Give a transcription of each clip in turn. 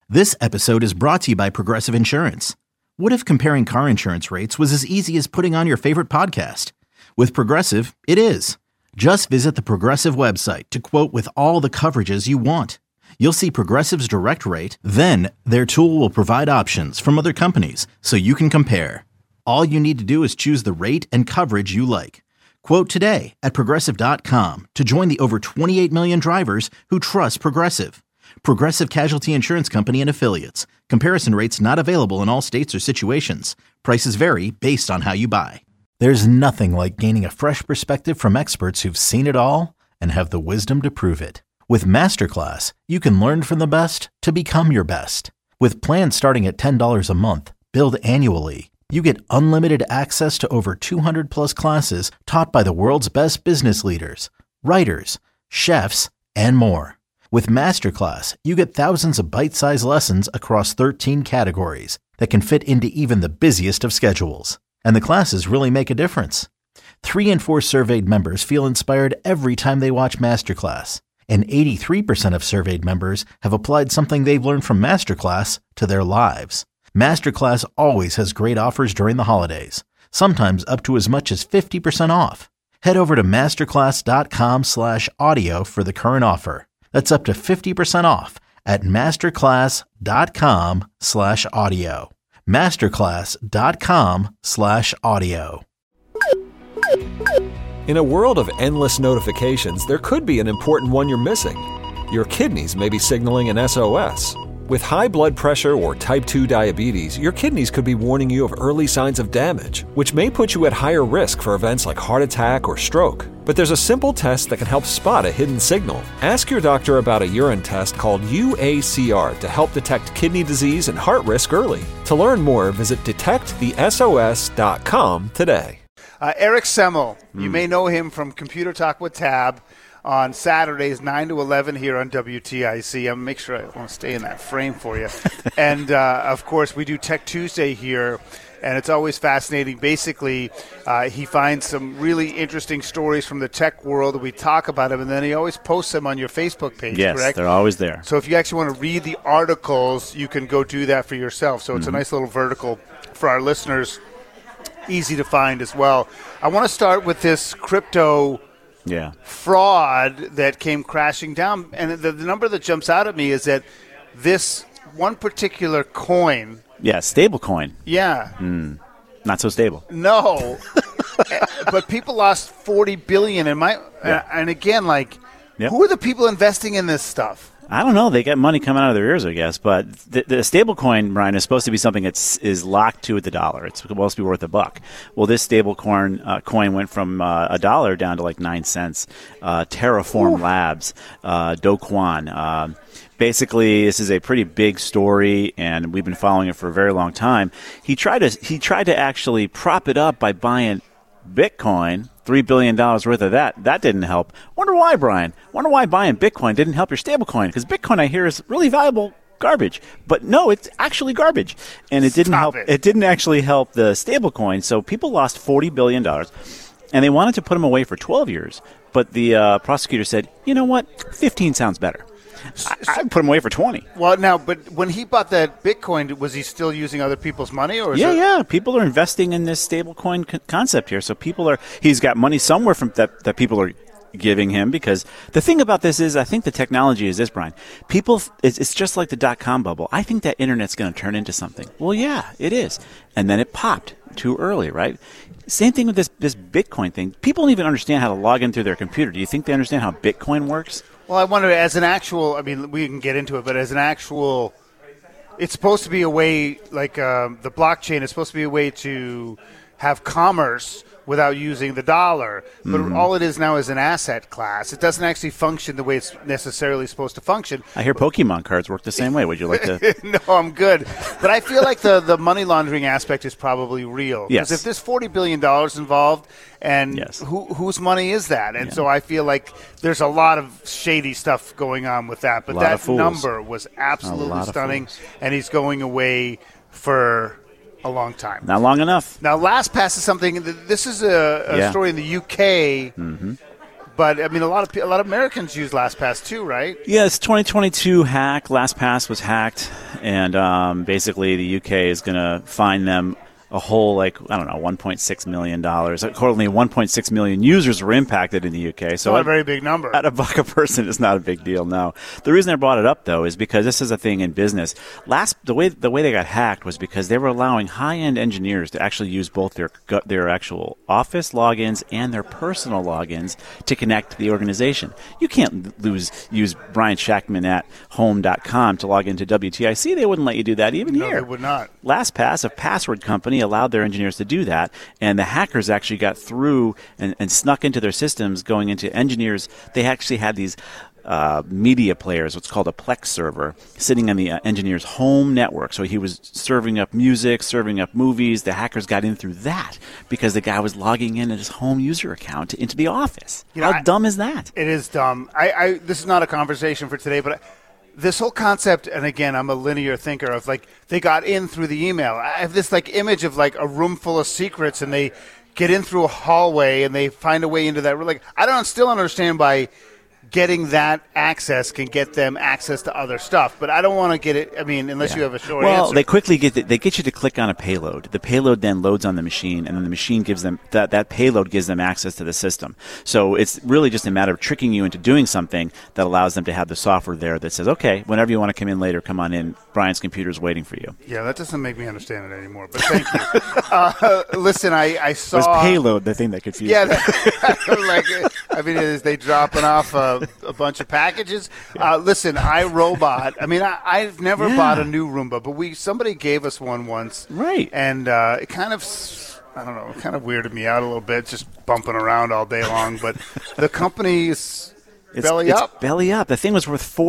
This episode is brought to you by Progressive Insurance. What if comparing car insurance rates was as easy as putting on your favorite podcast? With Progressive, it is. Just visit the Progressive website to quote with all the coverages you want. You'll see Progressive's direct rate, then their tool will provide options from other companies so you can compare. All you need to do is choose the rate and coverage you like. Quote today at Progressive.com to join the over 28 million drivers who trust Progressive. Progressive Casualty Insurance Company and Affiliates. Comparison rates not available in all states or situations. Prices vary based on how you buy. There's nothing like gaining a fresh perspective from experts who've seen it all and have the wisdom to prove it. With Masterclass, you can learn from the best to become your best. With plans starting at $10 a month, billed annually, you get unlimited access to over 200 plus classes taught by the world's best business leaders, writers, chefs, and more. With Masterclass, you get thousands of bite-sized lessons across 13 categories that can fit into even the busiest of schedules. And the classes really make a difference. 3 in 4 surveyed members feel inspired every time they watch Masterclass. And 83% of surveyed members have applied something they've learned from Masterclass to their lives. Masterclass always has great offers during the holidays, sometimes up to as much as 50% off. Head over to masterclass.com/audio for the current offer. That's up to 50% off at masterclass.com/audio. masterclass.com/audio. In a world of endless notifications, there could be an important one you're missing. Your kidneys may be signaling an SOS. With high blood pressure or type 2 diabetes, your kidneys could be warning you of early signs of damage, which may put you at higher risk for events like heart attack or stroke. But there's a simple test that can help spot a hidden signal. Ask your doctor about a urine test called UACR to help detect kidney disease and heart risk early. To learn more, visit detectthesos.com today. Eric Semmel, you may know him from Computer Talk with Tab on Saturdays, 9 to 11 here on WTIC. I'm make sure I want to stay in that frame for you. And, of course, we do Tech Tuesday here, and it's always fascinating. Basically, he finds some really interesting stories from the tech world, and we talk about them, and then he always posts them on your Facebook page, yes, correct? They're always there. So if you actually want to read the articles, you can go do that for yourself. So it's a nice little vertical for our listeners, easy to find as well. I want to start with this crypto fraud that came crashing down. And the number that jumps out at me is that this one particular coin. Yeah, stable coin. Yeah. Not so stable. No. But people lost $40 billion. And again, who are the people investing in this stuff? I don't know. They got money coming out of their ears, I guess. But the stable coin, Brian, is supposed to be something that is locked to the dollar. It's supposed to be worth $1. Well, this stable coin went from $1 down to like 9 cents. Terraform Labs, Do Kwon. Basically, this is a pretty big story, and we've been following it for a very long time. He tried to actually prop it up by buying Bitcoin. $3 billion worth of that. That didn't help. Wonder why, Brian? Wonder why buying Bitcoin didn't help your stablecoin? Because Bitcoin, I hear, is really valuable garbage. But no, it's actually garbage. And it didn't help. It didn't actually help the stablecoin. So people lost $40 billion. And they wanted to put him away for 12 years. But the prosecutor said, you know what? 15 sounds better. I'd put him away for 20. Well, now, but when he bought that Bitcoin, was he still using other people's money? Or yeah. People are investing in this stablecoin concept here. So he's got money somewhere from that people are giving him, because the thing about this is, I think the technology is this, Brian. It's just like the .com bubble. I think that internet's going to turn into something. Well, yeah, it is. And then it popped too early, right? Same thing with this Bitcoin thing. People don't even understand how to log in through their computer. Do you think they understand how Bitcoin works? Well, I wonder, as an actual, I mean, we can get into it, but as an actual, it's supposed to be a way, like the blockchain is supposed to be a way to have commerce without using the dollar. But all it is now is an asset class. It doesn't actually function the way it's necessarily supposed to function. I hear Pokemon cards work the same way. Would you like to? No, I'm good. But I feel like the money laundering aspect is probably real. Yes. Because if there's $40 billion involved, and whose money is that? And so I feel like there's a lot of shady stuff going on with that. But that number was absolutely stunning, and he's going away for a long time. Not long enough. Now, LastPass is something. This is a story in the UK. But I mean, a lot of Americans use LastPass too, right? Yes, 2022 hack. LastPass was hacked, and basically the UK is going to fine them a whole, $1.6 million. Accordingly, 1.6 million users were impacted in the UK. So not a very big number. At $1 a person is not a big deal, no. The reason I brought it up, though, is because this is a thing in business. The way they got hacked was because they were allowing high-end engineers to actually use both their actual office logins and their personal logins to connect to the organization. You can't use Brian Shackman at home.com to log into WTIC. They wouldn't let you do that even here. No, they would not. LastPass, a password company, allowed their engineers to do that, and the hackers actually got through and snuck into their systems, going into engineers. They actually had these media players, what's called a Plex server, sitting on the engineer's home network. So he was serving up music, serving up movies. The hackers got in through that because the guy was logging in at his home user account into the office. How dumb is that? It is dumb. This is not a conversation for today, but this whole concept, and again, I'm a linear thinker of they got in through the email. I have this image of a room full of secrets, and they get in through a hallway and they find a way into that. I still understand why getting that access can get them access to other stuff, but I don't want to get it. I mean, unless you have a short answer. Well, they quickly they get you to click on a payload. The payload then loads on the machine, and then the machine gives them that payload gives them access to the system. So it's really just a matter of tricking you into doing something that allows them to have the software there that says, okay, whenever you want to come in later, come on in. Brian's computer's waiting for you. Yeah, that doesn't make me understand it anymore, but thank you. Listen, I saw... Was payload the thing that confused me? Yeah, is they dropping off a bunch of packages? Listen, iRobot. I've never bought a new Roomba, but somebody gave us one once. Right. And it kind of... I don't know, it kind of weirded me out a little bit, just bumping around all day long, but the company's... belly up. The thing was worth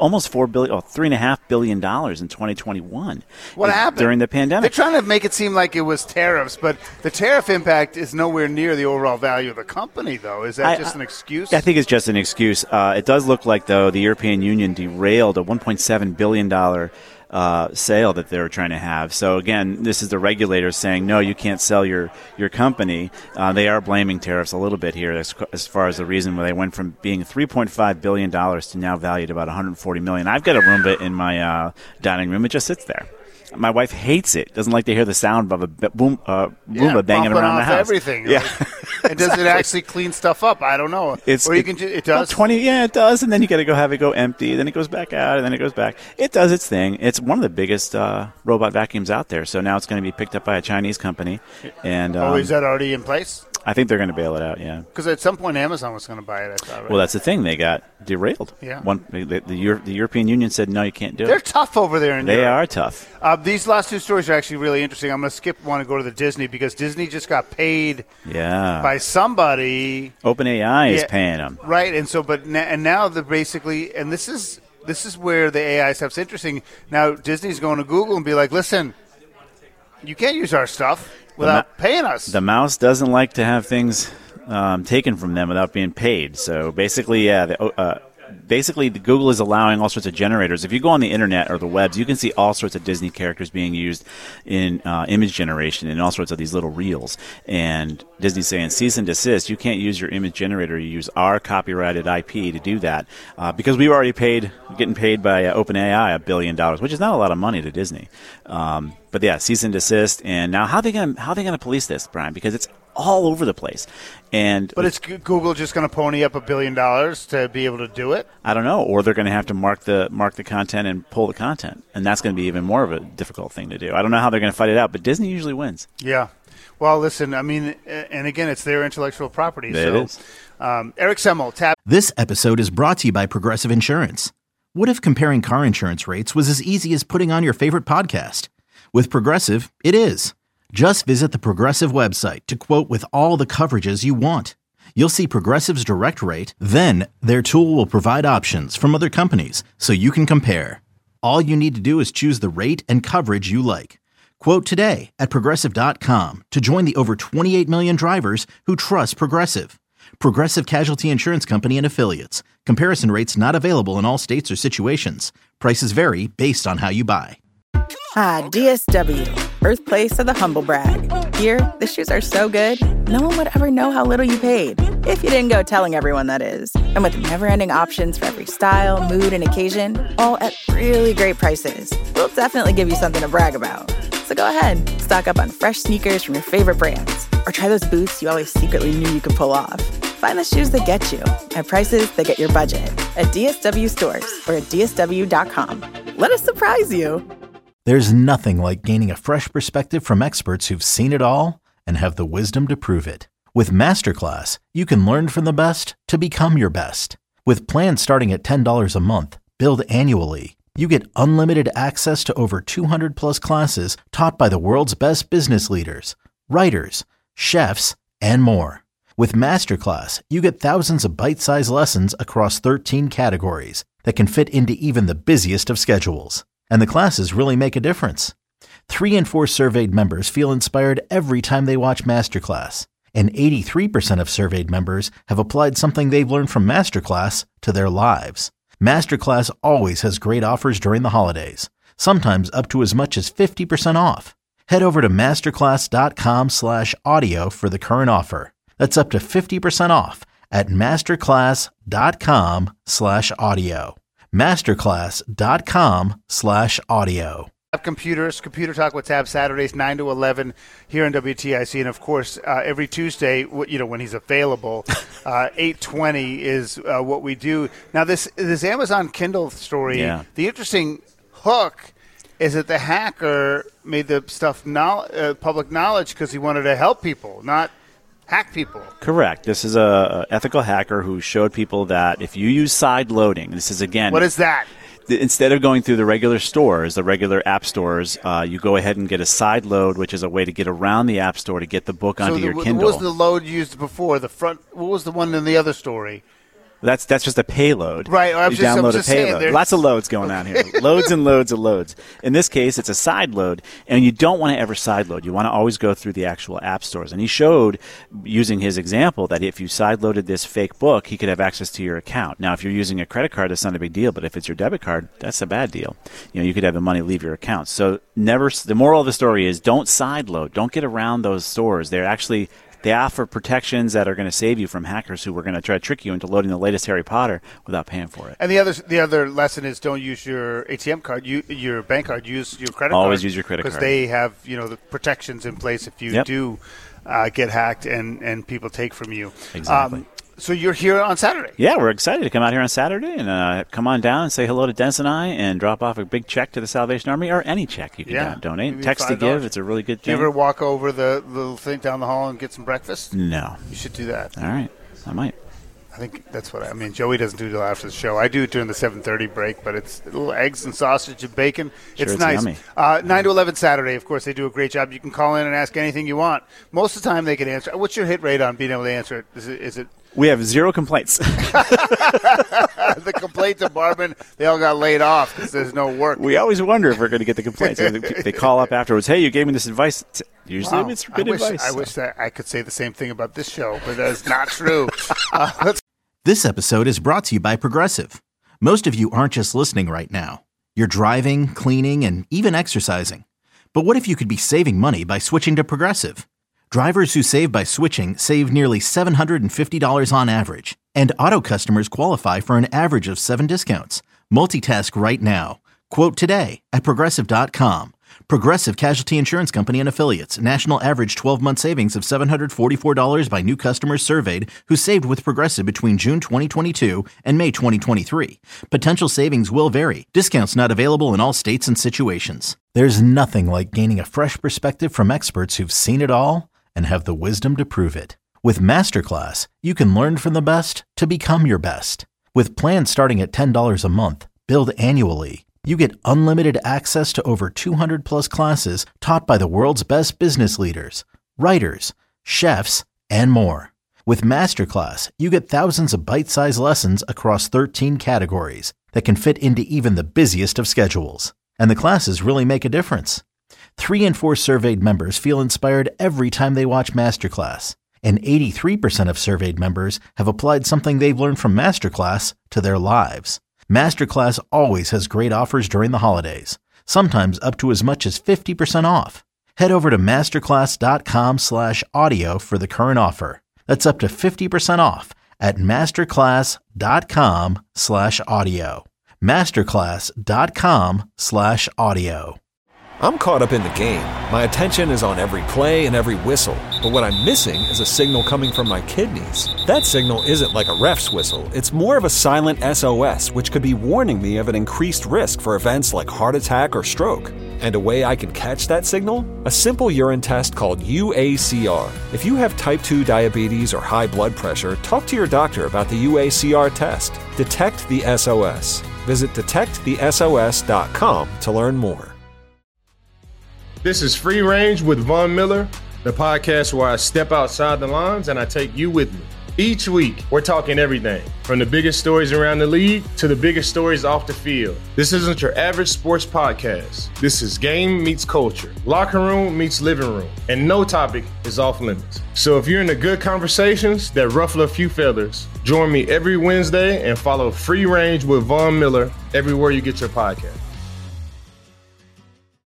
$3.5 billion in 2021. What happened during the pandemic? They're trying to make it seem like it was tariffs, but the tariff impact is nowhere near the overall value of the company, though. Is that just an excuse? I think it's just an excuse. It does look like, though, the European Union derailed a $1.7 billion sale that they were trying to have. So again, this is the regulators saying, no, you can't sell your company. They are blaming tariffs a little bit here as far as the reason why they went from being $3.5 billion to now valued about $140 million. I've got a Roomba in my dining room. It just sits there. My wife hates it. Doesn't like to hear the sound of a Roomba banging around the house. Everything. Yeah. And does it actually clean stuff up? I don't know. It does. It does, and then you got to go have it go empty. Then it goes back out, and then it goes back. It does its thing. It's one of the biggest robot vacuums out there. So now it's going to be picked up by a Chinese company. And is that already in place? I think they're going to bail it out, yeah. Because at some point Amazon was going to buy it, I thought, right? Well, that's the thing. They got derailed. Yeah. The European Union said, no, you can't do it. They're tough over there in Europe. They are tough. These last two stories are actually really interesting. I'm going to skip one and go to the Disney because Disney just got paid by somebody. OpenAI is paying them. Right, and now they're basically, and this is where the AI stuff's interesting. Now Disney's going to Google and be like, listen, you can't use our stuff without paying us. The mouse doesn't like to have things taken from them without being paid. So basically, the Google is allowing all sorts of generators. If you go on the internet or the webs, you can see all sorts of Disney characters being used in image generation and all sorts of these little reels. And Disney's saying, cease and desist. You can't use your image generator. You use our copyrighted IP to do that because we were already getting paid by OpenAI $1 billion, which is not a lot of money to Disney. But yeah, cease and desist. And now how are they going to police this, Brian? Because it's all over the place. But is Google just going to pony up $1 billion to be able to do it? I don't know. Or they're going to have to mark the content and pull the content, and that's going to be even more of a difficult thing to do. I don't know how they're going to fight it out, but Disney usually wins. Yeah. Well, listen. And again, it's their intellectual property. It is. Eric Semmel, Tab. This episode is brought to you by Progressive Insurance. What if comparing car insurance rates was as easy as putting on your favorite podcast? With Progressive, it is. Just visit the Progressive website to quote with all the coverages you want. You'll see Progressive's direct rate, then their tool will provide options from other companies so you can compare. All you need to do is choose the rate and coverage you like. Quote today at Progressive.com to join the over 28 million drivers who trust Progressive. Progressive Casualty Insurance Company and Affiliates. Comparison rates not available in all states or situations. Prices vary based on how you buy. DSW, birthplace of the humble brag. Here, the shoes are so good, no one would ever know how little you paid. If you didn't go telling everyone, that is. And with never-ending options for every style, mood, and occasion, all at really great prices, we'll definitely give you something to brag about. So go ahead, stock up on fresh sneakers from your favorite brands, or try those boots you always secretly knew you could pull off. Find the shoes that get you at prices that get your budget at DSW stores or at DSW.com. Let us surprise you. There's nothing like gaining a fresh perspective from experts who've seen it all and have the wisdom to prove it. With Masterclass, you can learn from the best to become your best. With plans starting at $10 a month, billed annually, you get unlimited access to over 200 plus classes taught by the world's best business leaders, writers, chefs, and more. With Masterclass, you get thousands of bite-sized lessons across 13 categories that can fit into even the busiest of schedules. And the classes really make a difference. 3 in 4 surveyed members feel inspired every time they watch Masterclass. And 83% of surveyed members have applied something they've learned from Masterclass to their lives. Masterclass always has great offers during the holidays, sometimes up to as much as 50% off. Head over to masterclass.com/audio for the current offer. That's up to 50% off at masterclass.com/audio. masterclass.com/audio. Computers, Computer Talk with Tab, Saturdays 9 to 11 here on WTIC, and of course every Tuesday, when he's available, 8:20 is what we do. Now this Amazon Kindle story, The interesting hook is that the hacker made the stuff public knowledge because he wanted to help people, not hack people. Correct. This is a ethical hacker who showed people that if you use side loading, this is again. What is that? Instead of going through the regular stores, the regular app stores, you go ahead and get a side load, which is a way to get around the app store to get the book onto your Kindle. What was the load used before? The front. What was the one in the other story? That's just a payload. Right. I'm just saying. Lots of loads going on here. Loads and loads of loads. In this case, it's a side load, and you don't want to ever side load. You want to always go through the actual app stores. And he showed, using his example, that if you side loaded this fake book, he could have access to your account. Now, if you're using a credit card, that's not a big deal. But if it's your debit card, that's a bad deal. You could have the money leave your account. So the moral of the story is don't side load. Don't get around those stores. They offer protections that are going to save you from hackers who are going to try to trick you into loading the latest Harry Potter without paying for it. And the other lesson is don't use your ATM card, your bank card. Use your credit card. Always use your credit card. Because they have the protections in place if you do get hacked and people take from you. Exactly. So you're here on Saturday. Yeah, we're excited to come out here on Saturday and come on down and say hello to Dennis and I and drop off a big check to the Salvation Army, or any check you can donate. Maybe Text to give. It's a really good thing. Do you ever walk over the little thing down the hall and get some breakfast? No. You should do that. All right. I might. I think that's what I mean. Joey doesn't do it till after the show. I do it during the 7:30 break, but it's little eggs and sausage and bacon. It's nice. Yummy. 9 to 11 Saturday, of course, they do a great job. You can call in and ask anything you want. Most of the time they can answer. What's your hit rate on being able to answer it? Is it We have 0 complaints. The complaint department, they all got laid off because there's no work. We always wonder if we're going to get the complaints. They call up afterwards, hey, you gave me this advice. Usually it's good advice. I wish that I could say the same thing about this show, but that is not true. This episode is brought to you by Progressive. Most of you aren't just listening right now. You're driving, cleaning, and even exercising. But what if you could be saving money by switching to Progressive? Drivers who save by switching save nearly $750 on average, and auto customers qualify for an average of 7 discounts. Multitask right now. Quote today at Progressive.com. Progressive Casualty Insurance Company and Affiliates. National average 12-month savings of $744 by new customers surveyed who saved with Progressive between June 2022 and May 2023. Potential savings will vary. Discounts not available in all states and situations. There's nothing like gaining a fresh perspective from experts who've seen it all and have the wisdom to prove it. With Masterclass, you can learn from the best to become your best. With plans starting at $10 a month, billed annually, you get unlimited access to over 200 plus classes taught by the world's best business leaders, writers, chefs, and more. With Masterclass, you get thousands of bite-sized lessons across 13 categories that can fit into even the busiest of schedules. And the classes really make a difference. 3 in 4 surveyed members feel inspired every time they watch Masterclass. And 83% of surveyed members have applied something they've learned from Masterclass to their lives. Masterclass always has great offers during the holidays, sometimes up to as much as 50% off. Head over to masterclass.com/audio for the current offer. That's up to 50% off at masterclass.com/audio. masterclass.com/audio. I'm caught up in the game. My attention is on every play and every whistle. But what I'm missing is a signal coming from my kidneys. That signal isn't like a ref's whistle. It's more of a silent SOS, which could be warning me of an increased risk for events like heart attack or stroke. And a way I can catch that signal? A simple urine test called UACR. If you have type 2 diabetes or high blood pressure, talk to your doctor about the UACR test. Detect the SOS. Visit detectthesos.com to learn more. This is Free Range with Von Miller, the podcast where I step outside the lines and I take you with me. Each week, we're talking everything, from the biggest stories around the league to the biggest stories off the field. This isn't your average sports podcast. This is game meets culture, locker room meets living room, and no topic is off limits. So if you're into good conversations that ruffle a few feathers, join me every Wednesday and follow Free Range with Von Miller everywhere you get your podcast.